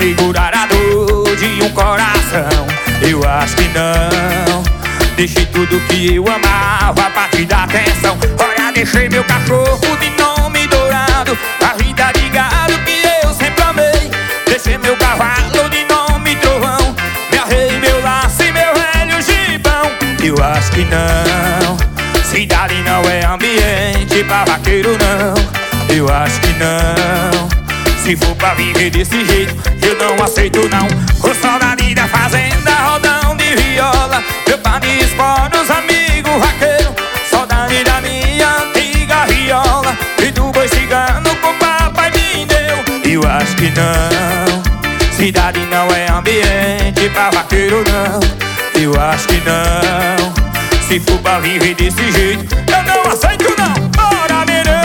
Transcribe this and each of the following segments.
segurar a dor de um coração. Eu acho que não. Deixei tudo que eu amava pra te dar atenção. Olha, deixei meu cachorro de nome dourado, a vida de gado que eu sempre amei. Deixei meu cavalo de nome trovão, meu rei, meu laço e meu velho gibão. Eu acho que não. Cidade não é ambiente pra vaqueiro, não. Eu acho que não. Se for pra viver desse jeito, eu não aceito, não. O saudade da fazenda, rodão de viola, meu pai de esporte, os amigos vaqueiros. Saudade da minha antiga viola e do boi cigano que o papai me deu. Eu acho que não. Cidade não é ambiente pra vaqueiro, não. Eu acho que não. Se for pra viver desse jeito, eu não aceito, não. Bora, menino!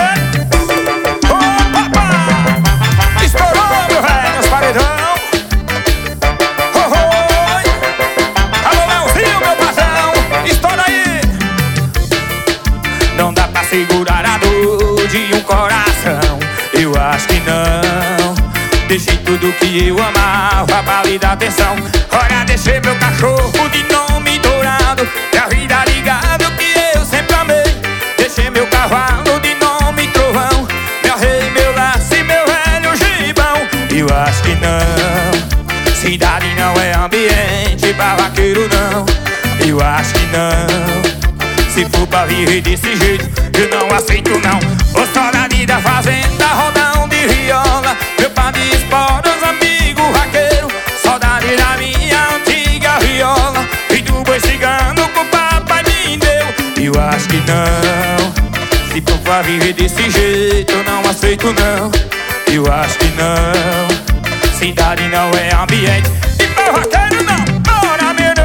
Segurar a dor de um coração. Eu acho que não. Deixei tudo que eu amava pra lhe dar atenção. Olha, deixei meu cachorro de nome dourado, e a vida ligado que eu sempre amei. Deixei meu cavalo de nome trovão, meu rei, meu laço e meu velho gibão. Eu acho que não. Cidade não é ambiente pra vaqueiro, não. Eu acho que não. Se for pra viver desse jeito, eu não aceito, não. O saudade da fazenda, rodão de viola, meu pai de esporte, os amigos vaqueiros. Saudade da minha antiga viola e do boi cigano que o papai me deu. Eu acho que não. Se for pra viver desse jeito, eu não aceito, não. Eu acho que não. Cidade não é ambiente e pra vaqueiro, não. Bora, menino!